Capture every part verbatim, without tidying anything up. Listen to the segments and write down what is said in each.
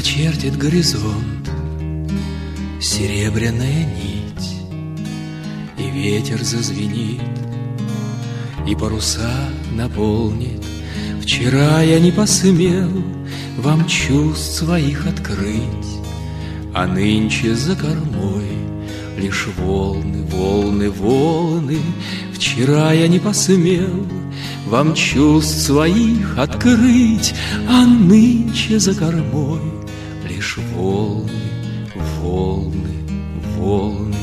Прочертит горизонт серебряная нить, и ветер зазвенит, и паруса наполнит. Вчера я не посмел вам чувств своих открыть, а нынче за кормой лишь волны, волны, волны. Вчера я не посмел вам чувств своих открыть, а нынче за кормой лишь волны, волны, волны.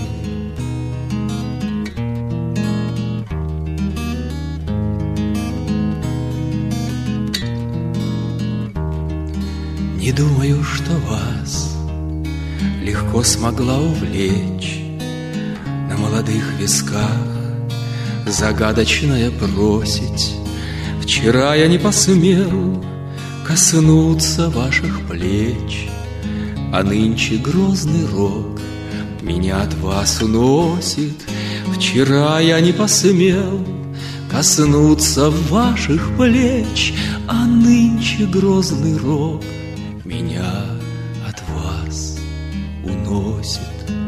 Не думаю, что вас легко смогла увлечь на молодых висках загадочная просить. Вчера я не посмел коснуться ваших плеч, а нынче грозный рок меня от вас уносит. Вчера я не посмел коснуться ваших плеч, а нынче грозный рок меня от вас уносит.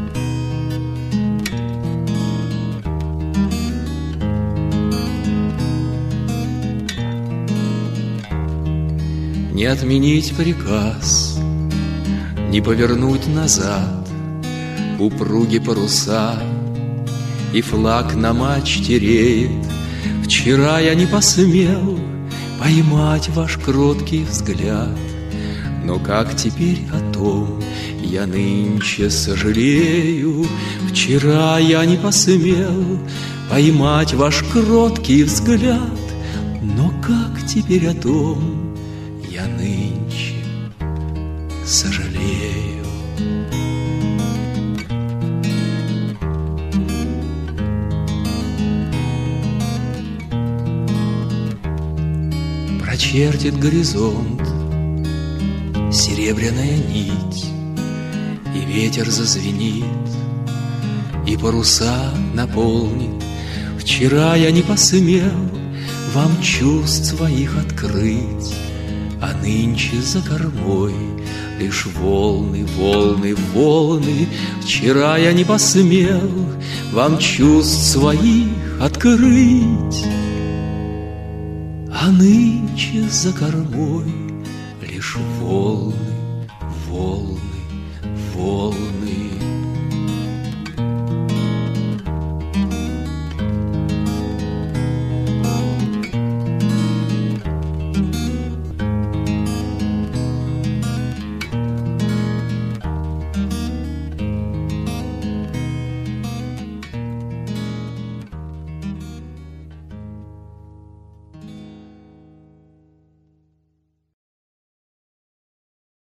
Не отменить приказ, не повернуть назад упруги паруса, и флаг на мачте реет. Вчера я не посмел поймать ваш кроткий взгляд, но как теперь о том я нынче сожалею. Вчера я не посмел поймать ваш кроткий взгляд, но как теперь о том я нынче сожалею. Прочертит горизонт серебряная нить, и ветер зазвенит, и паруса наполнит. Вчера я не посмел вам чувств своих открыть, а нынче за кормой лишь волны, волны, волны. Вчера я не посмел вам чувств своих открыть, а нынче за кормой лишь волны,